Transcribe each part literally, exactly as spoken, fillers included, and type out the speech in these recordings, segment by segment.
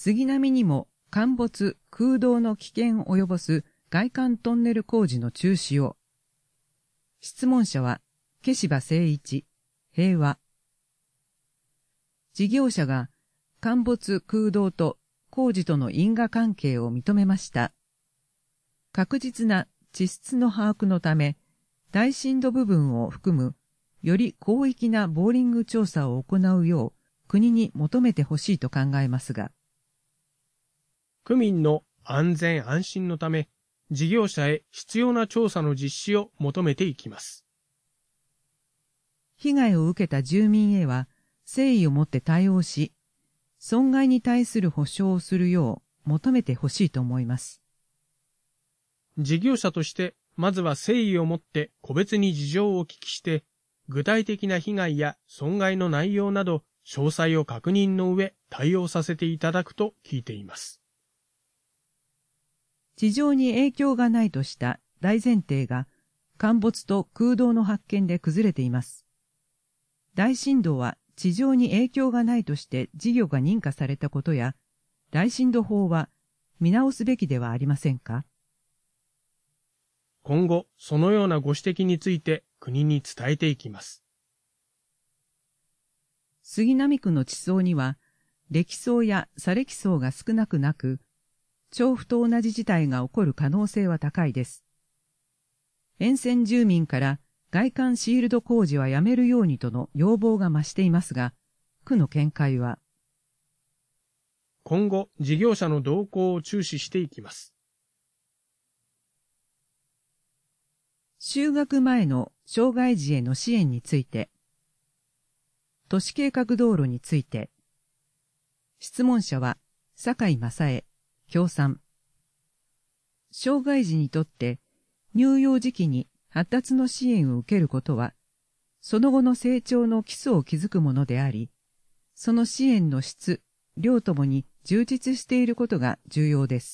杉並にも陥没・空洞の危険を及ぼす外環トンネル工事の中止を。質問者は、消柴誠一、平和。事業者が陥没・空洞と工事との因果関係を認めました。確実な地質の把握のため、大深度部分を含むより広域なボーリング調査を行うよう国に求めてほしいと考えますが、 区民の安全安心のため、事業者へ必要な調査の実施を求めていきます。 被害を受けた住民へは誠意を持って対応し、損害に対する補償をするよう求めてほしいと思います。 事業者として、まずは誠意を持って個別に事情をお聞きして、具体的な被害や損害の内容など、詳細を確認の上、対応させていただくと聞いています。 地上に影響がないとした大前提が、陥没と空洞の発見で崩れています。大深度は地上に影響がないとして事業が認可されたことや、大深度法は見直すべきではありませんか？ 今後、そのようなご指摘について国に伝えていきます。 杉並区の地層には、礫層や砂礫層が少なくなく、調布と同じ事態が起こる可能性は高いです。沿線住民から外環シールド工事はやめるようにとの要望が増していますが、区の見解は、 今後、事業者の動向を注視していきます。 就学前の障害児への支援について、都市計画道路について、質問者は酒井正恵、共産。障害児にとって乳幼児期に発達の支援を受けることは、その後の成長の基礎を築くものであり、その支援の質、量ともに充実していることが重要です。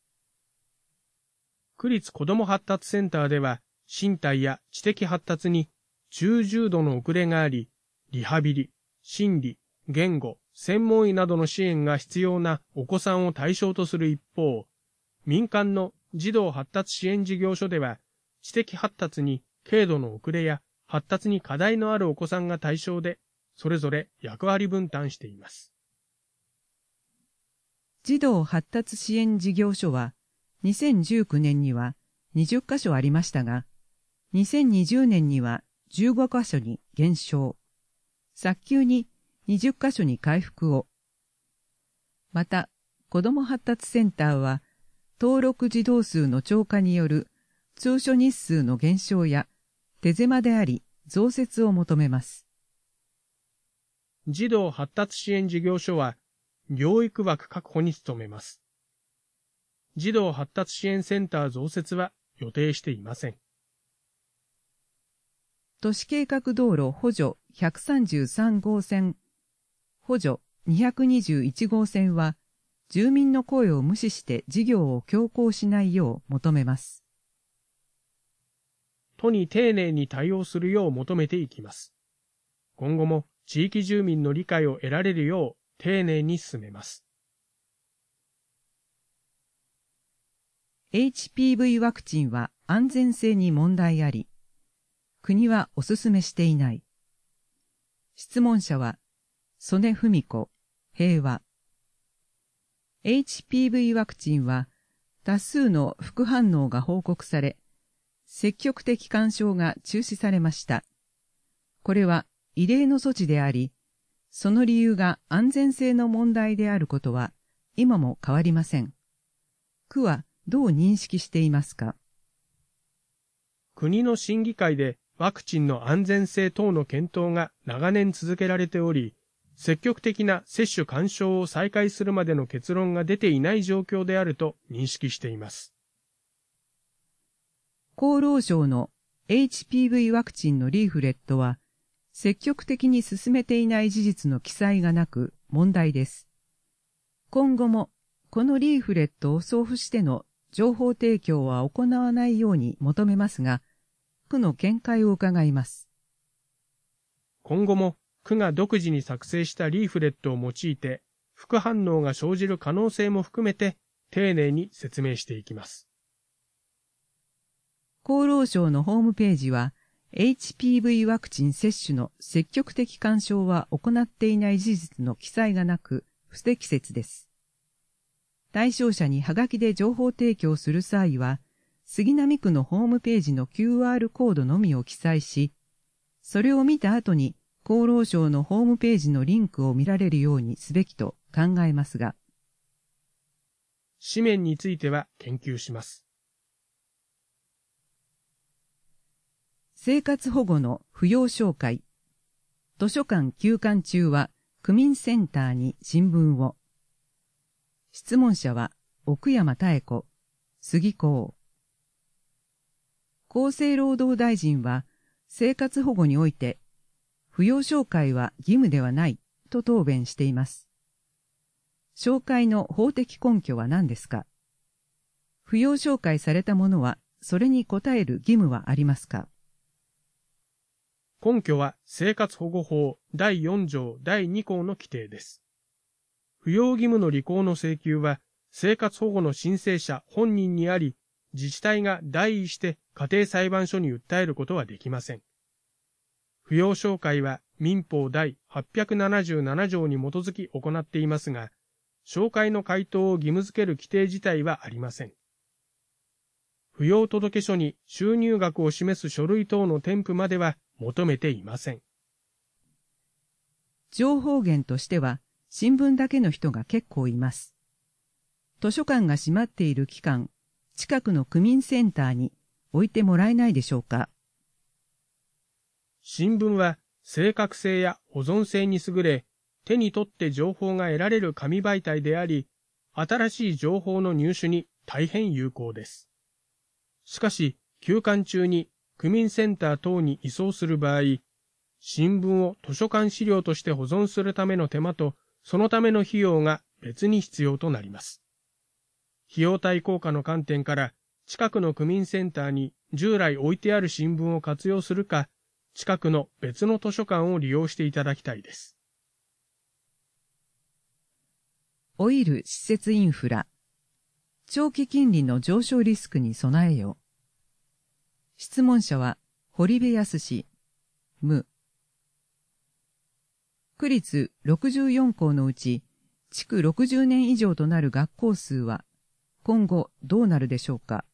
区立子ども発達センターでは、身体や知的発達に中重度の遅れがあり、リハビリ、心理、言語、専門医などの支援が必要なお子さんを対象とする一方、民間の児童発達支援事業所では、知的発達に軽度の遅れや発達に課題のあるお子さんが対象で、それぞれ役割分担しています。 児童発達支援事業所は、にせんじゅうきゅうねんにはにじゅっかしょありましたが、にせんにじゅうねんにはじゅうごかしょに減少、早急ににじゅっかしょに回復を。また、子ども発達センターは、登録児童数の超過による通所日数の減少や手狭であり増設を求めます。 児童発達支援事業所は、療育枠確保に努めます。児童発達支援センター増設は予定していません。 都市計画道路補助ひゃくさんじゅうさんごうせん、補助にひゃくにじゅういちごうせんは、住民の声を無視して事業を強行しないよう求めます。 都に丁寧に対応するよう求めていきます。今後も地域住民の理解を得られるよう丁寧に進めます。 エイチピーブイ ワクチンは安全性に問題あり、国はお勧めしていない。質問者は、曽根文子、平和。エイチピーブイ ワクチンは多数の副反応が報告され、積極的勧奨が中止されました。これは異例の措置であり、その理由が安全性の問題であることは今も変わりません。区はどう認識していますか？ 国の審議会でワクチンの安全性等の検討が長年続けられており、積極的な接種勧奨を再開するまでの結論が出ていない状況であると認識しています。 厚労省の エイチピーブイ ワクチンのリーフレットは、積極的に進めていない事実の記載がなく問題です。今後もこのリーフレットを送付しての情報提供は行わないように求めますが、区の見解を伺います。 今後も区が独自に作成したリーフレットを用いて、 副反応が生じる可能性も含めて丁寧に説明していきます。 厚労省のホームページは、エイチピーブイ ワクチン接種の積極的勧奨は行っていない事実の記載がなく、不適切です。対象者にハガキで情報提供する際は、杉並区のホームページの キューアール コードのみを記載し、それを見た後に厚労省のホームページのリンクを見られるようにすべきと考えますが、 紙面については研究します。 生活保護の扶養照会。図書館休館中は区民センターに新聞を。質問者は奥山妙子、杉高。厚生労働大臣は生活保護において扶養照会は義務ではないと答弁しています。照会の法的根拠は何ですか？扶養照会された者はそれに応える義務はありますか？ 根拠は生活保護法だいよん条だいに項の規定です。扶養義務の履行の請求は生活保護の申請者本人にあり、自治体が代位して家庭裁判所に訴えることはできません。扶養照会は民法だいはっぴゃくななじゅうなな条に基づき行っていますが、照会の回答を義務付ける規定自体はありません。扶養届書に収入額を示す書類等の添付までは求めていません。 情報源としては新聞だけの人が結構います。図書館が閉まっている期間、近くの区民センターに置いてもらえないでしょうか。 新聞は正確性や保存性に優れ、手に取って情報が得られる紙媒体であり、新しい情報の入手に大変有効です。しかし、休館中に区民センター等に移送する場合、新聞を図書館資料として保存するための手間と、そのための費用が別に必要となります。費用対効果の観点から、近くの区民センターに従来置いてある新聞を活用するか、近くの別の図書館を利用していただきたいです。 老いる施設インフラ。長期金利の上昇リスクに備えよ。質問者は堀部康氏、無。区立ろくじゅうよん校のうち、築ろくじゅうねん以上となる学校数は、今後どうなるでしょうか。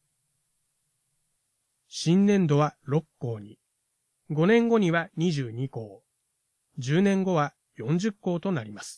新年度はろっ校に、ごねんごにはにじゅうに校、じゅうねんごはよんじゅっ校となります。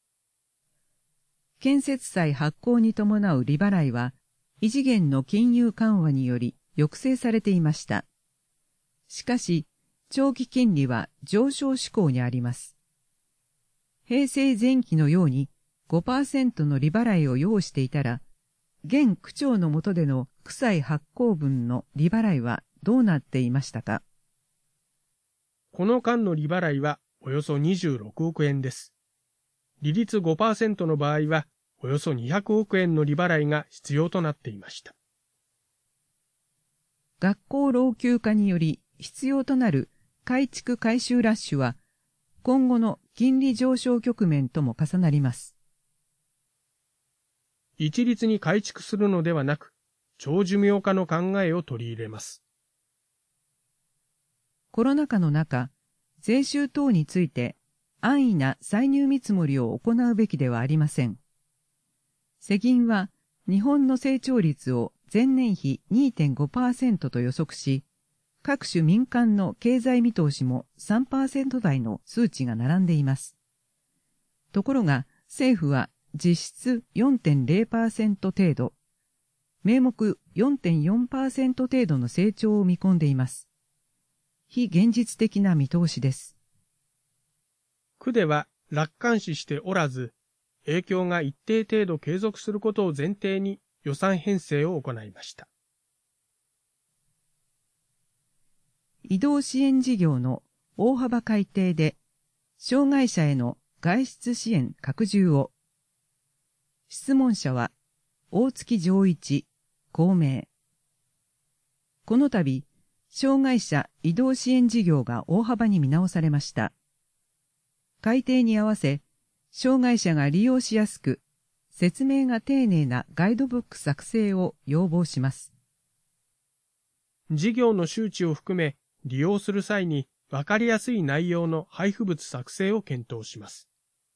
建設債発行に伴う利払いは、異次元の金融緩和により抑制されていました。しかし、長期金利は上昇志向にあります。平成前期のように ごパーセント の利払いを要していたら、現区長の下での区債発行分の利払いはどうなっていましたか。 この間の利払いはおよそにじゅうろくおくえんです。利率 ごパーセント の場合はおよそにひゃくおくえんの利払いが必要となっていました。 学校老朽化により必要となる改築改修ラッシュは今後の金利上昇局面とも重なります。 一律に改築するのではなく、長寿命化の考えを取り入れます。 コロナ禍の中、税収等について安易な歳入見積もりを行うべきではありません。世銀は日本の成長率を前年比 にてんごパーセント と予測し、各種民間の経済見通しも さんパーセント 台の数値が並んでいます。ところが政府は実質 よんてんゼロパーセント 程度、名目 よんてんよんパーセント 程度の成長を見込んでいます。非現実的な見通しです。 区では楽観視しておらず、影響が一定程度継続することを前提に予算編成を行いました。 移動支援事業の大幅改定で、障害者への外出支援拡充を。質問者は、大月丈一、公明。この度、障害者移動支援事業が大幅に見直されました。改定に合わせ、 障害者が利用しやすく、説明が丁寧なガイドブック作成を要望します。 事業の周知を含め、利用する際に分かりやすい内容の配布物作成を検討します。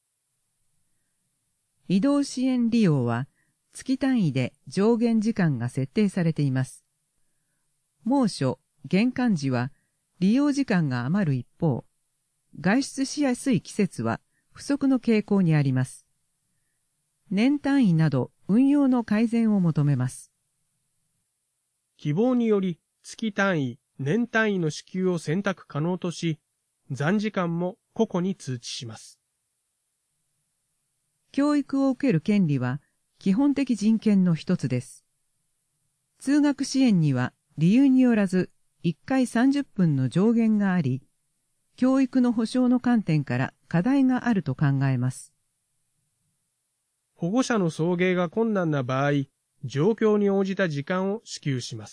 移動支援利用は、月単位で上限時間が設定されています。猛暑、厳寒時は利用時間が余る一方、外出しやすい季節は不足の傾向にあります。年単位など運用の改善を求めます。 希望により月単位、年単位の支給を選択可能とし、残時間も個々に通知します。 教育を受ける権利は基本的人権の一つです。通学支援には理由によらずいっかいさんじゅっぷんの上限があり、教育の保障の観点から課題があると考えます。 保護者の送迎が困難な場合、状況に応じた時間を支給します。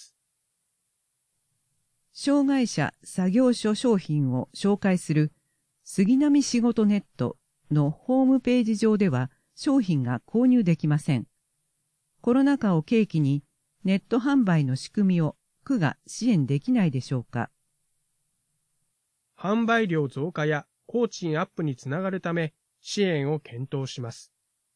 障害者作業所商品を紹介する杉並仕事ネットのホームページ上では商品が購入できません。コロナ禍を契機にネット販売の仕組みを区が支援できないでしょうか。 販売量増加や工賃アップにつながるため支援を検討します。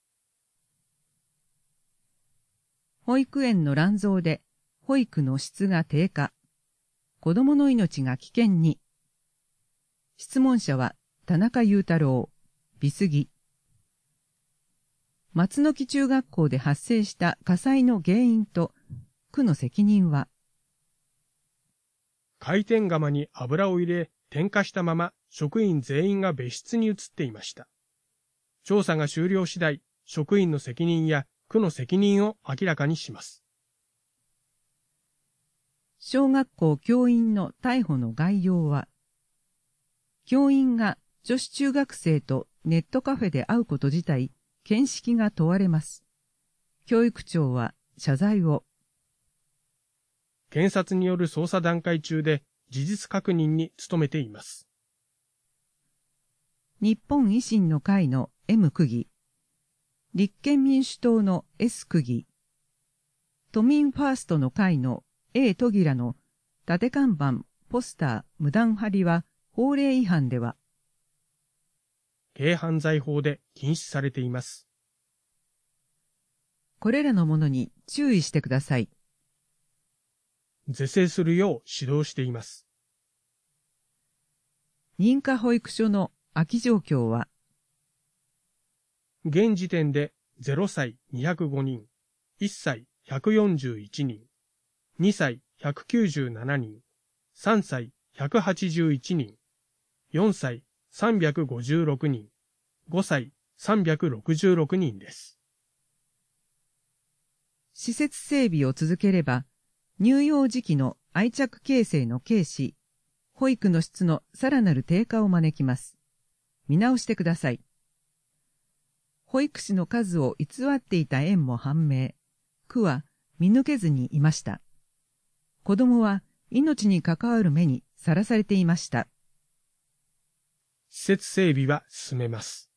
保育園の乱造で保育の質が低下。子どもの命が危険に。質問者は田中裕太郎、美杉。松の木中学校で発生した火災の原因と区の責任は。 回転釜に油を入れ点火したまま職員全員が別室に移っていました。調査が終了次第、職員の責任や区の責任を明らかにします。 小学校教員の逮捕の概要は、教員が女子中学生とネットカフェで会うこと自体、見識が問われます。教育長は謝罪を。 検察による捜査段階中で事実確認に努めています。 日本維新の会の エム 区議、立憲民主党の エス 区議、都民ファーストの会の A 都議らの立て看板、ポスター、無断貼りは法令違反では、 軽犯罪法で禁止されています。 これらのものに注意してください。 是正するよう指導しています。 認可保育所の空き状況は、 現時点でゼロさいにひゃくごにん、いっさいひゃくよんじゅういちにん、にさいひゃくきゅうじゅうななにん、さんさいひゃくはちじゅういちにん、よんさいさんびゃくごじゅうろくにん、ごさいさんびゃくろくじゅうろくにんです。 施設整備を続ければ、乳幼児期の愛着形成の軽視、保育の質のさらなる低下を招きます。見直してください。保育士の数を偽っていた園も判明。区は見抜けずにいました。子供は命に関わる目にさらされていました。 施設整備は進めます。